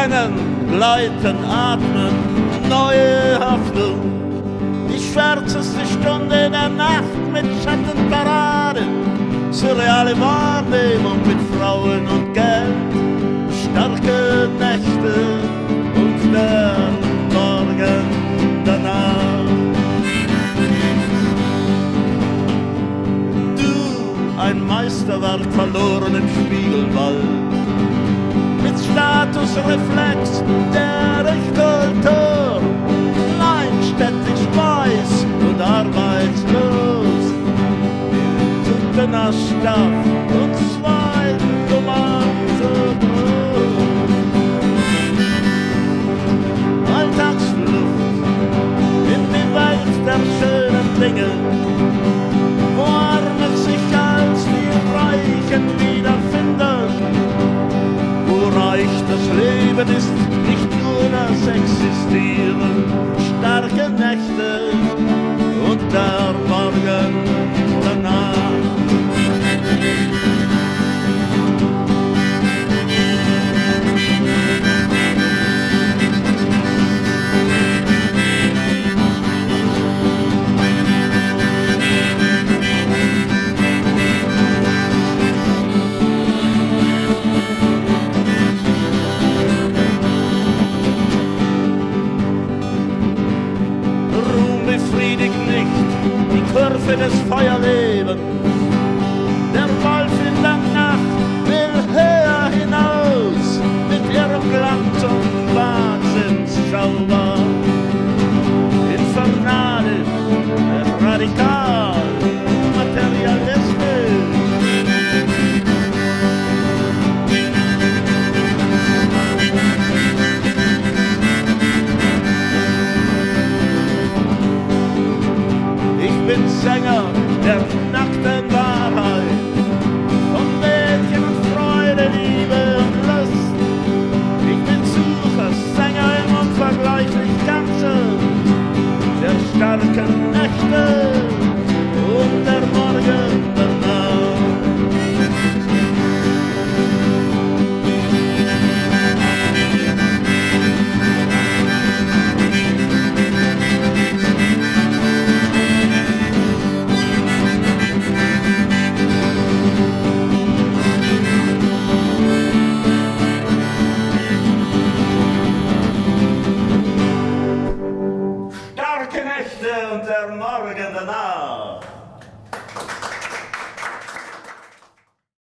Schlangen gleiten, atmen, neue Hoffnung. Die schwärzeste Stunde der Nacht mit Schattenparade, surreale Wahrnehmung mit Frauen und Geld, starke Nächte und der Morgen danach. Du, ein Meisterwerk verloren im Spiegelwald, mit Statusreflex der Kultur, kleinstädtisch weiß und arbeitslos, in Tuttener Stadt und zwei Nummern so groß. Alltagsflucht in die Welt der schönen Dinge, wo Arme sich als die Reichen wiederfinden, wo reich das Leben ist, nicht nur das Existieren, starke Nächte und der Morgen danach. Befriedigt nicht die Kurve des Feuerlebens. Der Wolf in der Nacht will höher hinaus mit ihrem Glanz und Wahnsinnszauber. Infernalisch, radikal, materialistisch. Ich bin Sänger der nackten Wahrheit, von Mädchen und Freude, Liebe und Lust. Ich bin Sucher, Sänger im unvergleichlich Ganzen, der starken Nächte und der Morgen danach. Und der Morgen danach.